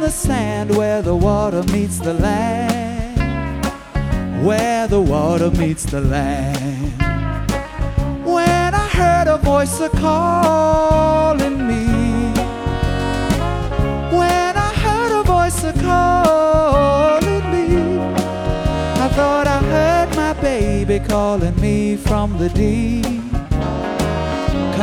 the sand where the water meets the land, where the water meets the land. When I heard a voice a-calling me, when I heard a voice a-calling me, I thought I heard my baby calling me from the deep.